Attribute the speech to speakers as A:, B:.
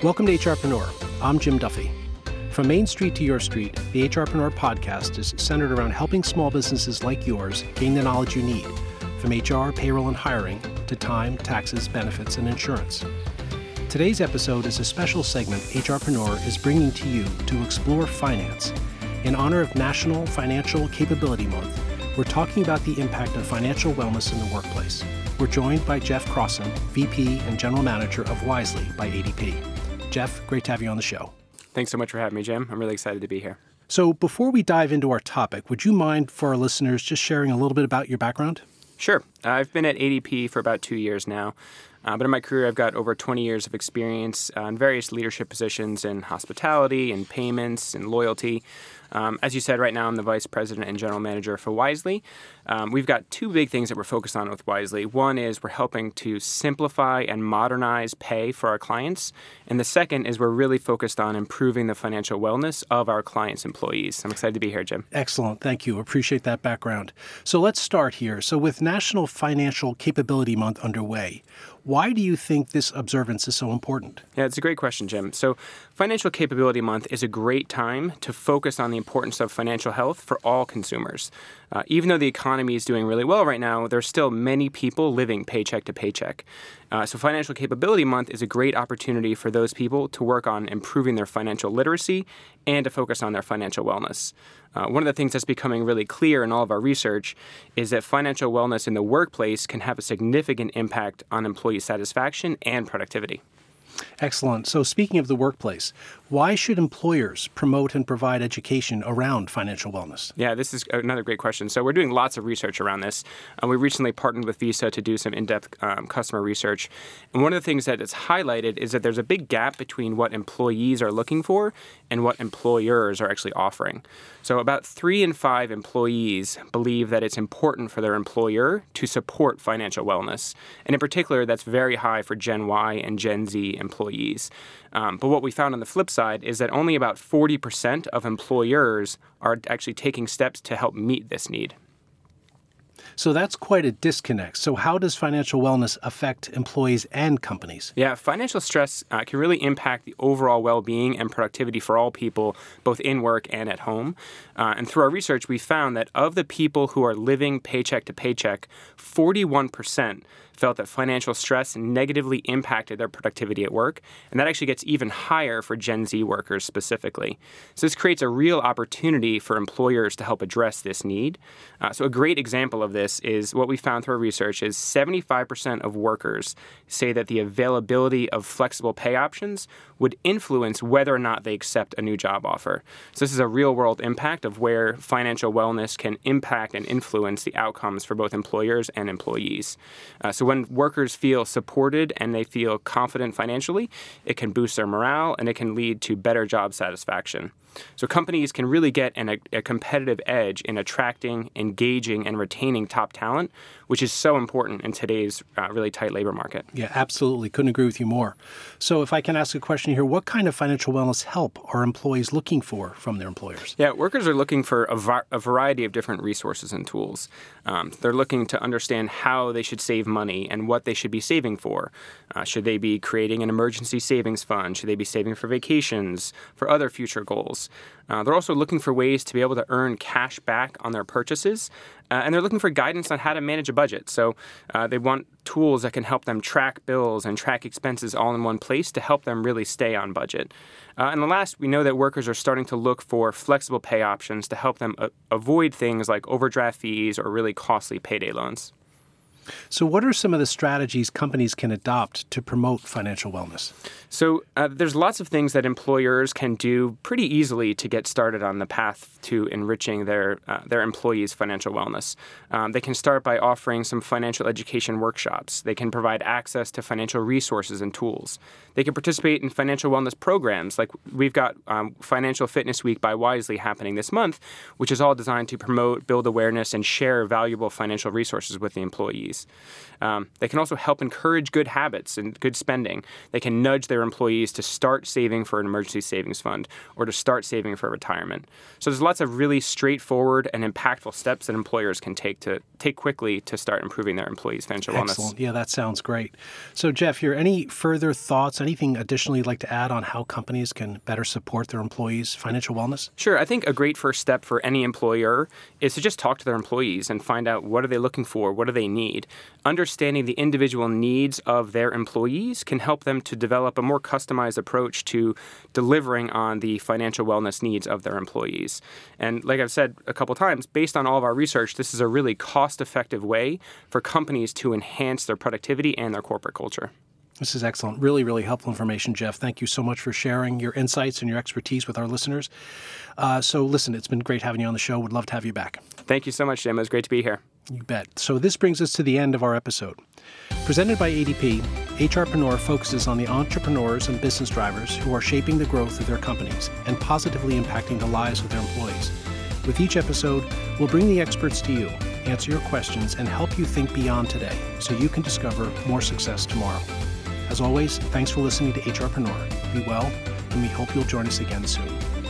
A: Welcome to HRpreneur. I'm Jim Duffy. From Main Street to Your Street, the HRpreneur podcast is centered around helping small businesses like yours gain the knowledge you need, from HR, payroll, and hiring to time, taxes, benefits, and insurance. Today's episode is a special segment HRpreneur is bringing to you to explore finance. In honor of National Financial Capability Month, we're talking about the impact of financial wellness in the workplace. We're joined by Jeff Crossan, VP and General Manager of Wisely by ADP. Jeff, great to have you on the show.
B: Thanks so much for having me, Jim. I'm really excited to be here.
A: So before we dive into our topic, would you mind for our listeners just sharing a little bit about your background?
B: Sure. I've been at ADP for about 2 years now. But in my career, I've got over 20 years of experience in various leadership positions in hospitality and payments and loyalty. As you said, right now I'm the Vice President and General Manager for Wisely. We've got two big things that we're focused on with Wisely. One is we're helping to simplify and modernize pay for our clients. And the second is we're really focused on improving the financial wellness of our clients' employees. I'm excited to be here, Jim.
A: Excellent. Thank you. Appreciate that background. So let's start here. So with National Financial Capability Month underway, why do you think this observance is so important?
B: Yeah, it's a great question, Jim. So Financial Capability Month is a great time to focus on the importance of financial health for all consumers. Even though the economy is doing really well right now, there's still many people living paycheck to paycheck. So Financial Capability Month is a great opportunity for those people to work on improving their financial literacy and to focus on their financial wellness. One of the things that's becoming really clear in all of our research is that financial wellness in the workplace can have a significant impact on employee satisfaction and productivity.
A: Excellent. So speaking of the workplace, why should employers promote and provide education around financial wellness?
B: Yeah, this is another great question. So we're doing lots of research around this. We recently partnered with Visa to do some in-depth customer research. And one of the things that is highlighted is that there's a big gap between what employees are looking for and what employers are actually offering. So about 3 in 5 employees believe that it's important for their employer to support financial wellness. And in particular, that's very high for Gen Y and Gen Z employees. But what we found on the flip side is that only about 40% of employers are actually taking steps to help meet this need.
A: So that's quite a disconnect. So how does financial wellness affect employees and companies?
B: Yeah, financial stress can really impact the overall well-being and productivity for all people, both in work and at home. And through our research, we found that of the people who are living paycheck to paycheck, 41% felt that financial stress negatively impacted their productivity at work, and that actually gets even higher for Gen Z workers specifically. So this creates a real opportunity for employers to help address this need. So a great example of this is what we found through our research is 75% of workers say that the availability of flexible pay options would influence whether or not they accept a new job offer. So this is a real-world impact of where financial wellness can impact and influence the outcomes for both employers and employees. So when workers feel supported and they feel confident financially, it can boost their morale and it can lead to better job satisfaction. So companies can really get a competitive edge in attracting, engaging, and retaining top talent, which is so important in today's really tight labor market.
A: Yeah, absolutely. Couldn't agree with you more. So if I can ask a question here, what kind of financial wellness help are employees looking for from their employers?
B: Yeah, workers are looking for a variety of different resources and tools. They're looking to understand how they should save money and what they should be saving for. Should they be creating an emergency savings fund? Should they be saving for vacations, for other future goals? They're also looking for ways to be able to earn cash back on their purchases, and they're looking for guidance on how to manage a budget. So they want tools that can help them track bills and track expenses all in one place to help them really stay on budget. And the last, we know that workers are starting to look for flexible pay options to help them avoid things like overdraft fees or really costly payday loans.
A: So what are some of the strategies companies can adopt to promote financial wellness?
B: So there's lots of things that employers can do pretty easily to get started on the path to enriching their employees' financial wellness. They can start by offering some financial education workshops. They can provide access to financial resources and tools. They can participate in financial wellness programs. Like we've got Financial Fitness Week by Wisely happening this month, which is all designed to promote, build awareness, and share valuable financial resources with the employees. employees. They can also help encourage good habits and good spending. They can nudge their employees to start saving for an emergency savings fund or to start saving for retirement. So there's lots of really straightforward and impactful steps that employers can take quickly to start improving their employees' financial wellness.
A: Excellent. Yeah, that sounds great. So Jeff, here, any further thoughts, anything additionally you'd like to add on how companies can better support their employees' financial wellness?
B: Sure. I think a great first step for any employer is to just talk to their employees and find out what are they looking for, what do they need. Understanding the individual needs of their employees can help them to develop a more customized approach to delivering on the financial wellness needs of their employees. And like I've said a couple times, based on all of our research, this is a really cost-effective way for companies to enhance their productivity and their corporate culture.
A: This is excellent. Really, really helpful information, Jeff. Thank you so much for sharing your insights and your expertise with our listeners. So listen, it's been great having you on the show. Would love to have you back.
B: Thank you so much, Jim. It was great to be here.
A: You bet. So this brings us to the end of our episode. Presented by ADP, HRpreneur focuses on the entrepreneurs and business drivers who are shaping the growth of their companies and positively impacting the lives of their employees. With each episode, we'll bring the experts to you, answer your questions, and help you think beyond today so you can discover more success tomorrow. As always, thanks for listening to HRpreneur. Be well, and we hope you'll join us again soon.